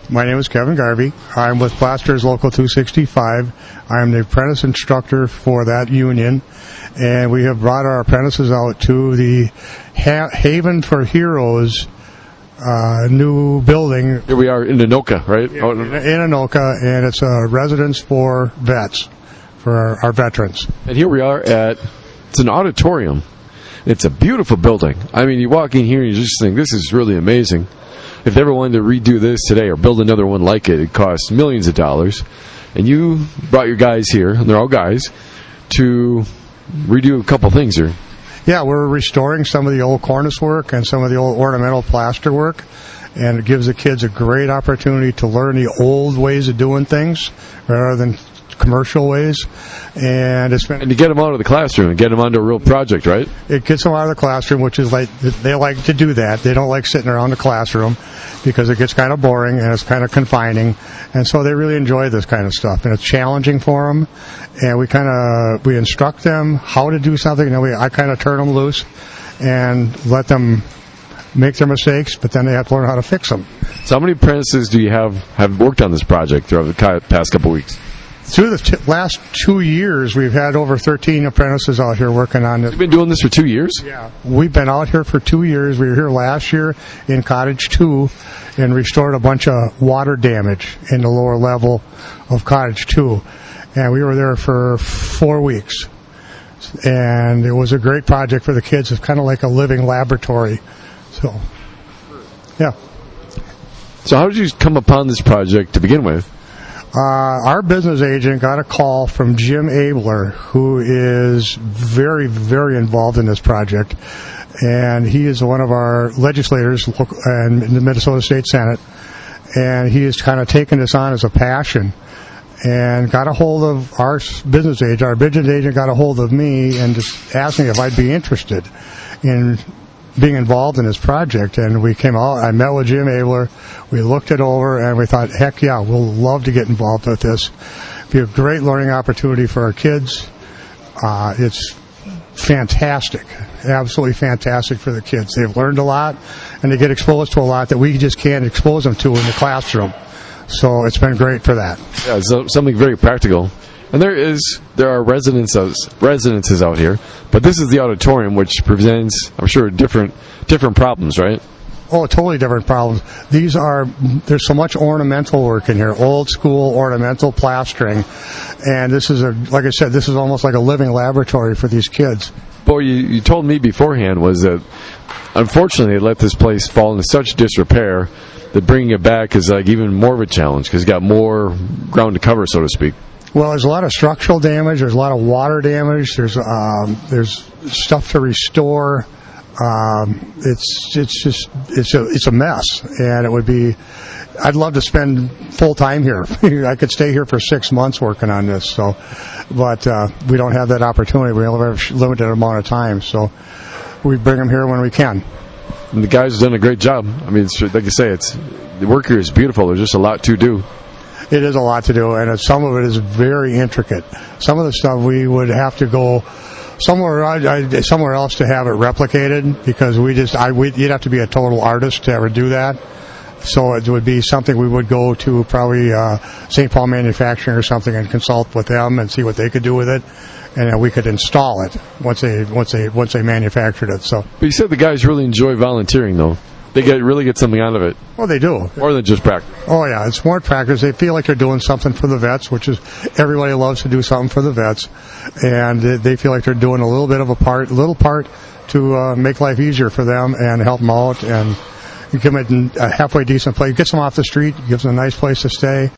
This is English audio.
My name is Kevin Garvey. I'm with Plasterers Local 265. I'm the apprentice instructor for that union, and we have brought our apprentices out to the Haven for Heroes new building. Here we are in Anoka, right? In Anoka, and it's a residence for vets, for our veterans. And here we are it's an auditorium. It's a beautiful building. I mean, you walk in here and you just think, this is really amazing. If they ever wanted to redo this today or build another one like it, it costs millions of dollars. And you brought your guys here, and they're all guys, to redo a couple things here. Yeah, we're restoring some of the old cornice work and some of the old ornamental plaster work, and it gives the kids a great opportunity to learn the old ways of doing things rather than commercial ways. And to get them out of the classroom and get them onto a real project, right? It gets them out of the classroom, which is like, they like to do that. They don't like sitting around the classroom because it gets kind of boring and it's kind of confining. And so they really enjoy this kind of stuff. And it's challenging for them. And we instruct them how to do something, and then I kind of turn them loose and let them make their mistakes, but then they have to learn how to fix them. So how many apprentices do you have worked on this project throughout the past couple weeks? Through the last 2 years, we've had over 13 apprentices out here working on it. You've been doing this for 2 years? Yeah. We've been out here for 2 years. We were here last year in Cottage 2 and restored a bunch of water damage in the lower level of Cottage 2. And we were there for 4 weeks. And it was a great project for the kids. It's kind of like a living laboratory. So, yeah. So how did you come upon this project to begin with? Our business agent got a call from Jim Abler, who is very, very involved in this project. And he is one of our legislators in the Minnesota State Senate. And he has kind of taken this on as a passion and got a hold of our business agent. Our business agent got a hold of me and just asked me if I'd be interested in being involved in this project. And we came out, I met with Jim Abler, we looked it over, and we thought, heck yeah, we'll love to get involved with this. It'd be a great learning opportunity for our kids. It's fantastic, absolutely fantastic for the kids. They've learned a lot, and they get exposed to a lot that we just can't expose them to in the classroom. So it's been great for that. Yeah, so something very practical. And there are residences out here, but this is the auditorium, which presents, I'm sure, different problems, right? Oh, totally different problems. There's so much ornamental work in here, old school ornamental plastering, and this is like I said, this is almost like a living laboratory for these kids. Boy, you told me beforehand was that unfortunately they let this place fall into such disrepair that bringing it back is like even more of a challenge because it's got more ground to cover, so to speak. Well, there's a lot of structural damage. There's a lot of water damage. There's stuff to restore. It's a mess, and I'd love to spend full time here. I could stay here for 6 months working on this. So, but we don't have that opportunity. We only have a limited amount of time, so we bring them here when we can. And the guys have done a great job. I mean, like you say, the work here is beautiful. There's just a lot to do. It is a lot to do, and some of it is very intricate. Some of the stuff we would have to go somewhere else to have it replicated because you'd have to be a total artist to ever do that. So it would be something we would go to probably St. Paul Manufacturing or something and consult with them and see what they could do with it, and then we could install it once they manufactured it. So, but you said the guys really enjoy volunteering, though. They really get something out of it. Well, they do. More than just practice. Oh, yeah. It's more practice. They feel like they're doing something for the vets, which is everybody loves to do something for the vets. And they feel like they're doing a little part to make life easier for them and help them out. And you give them a halfway decent place. Gets them off the street, gives them a nice place to stay.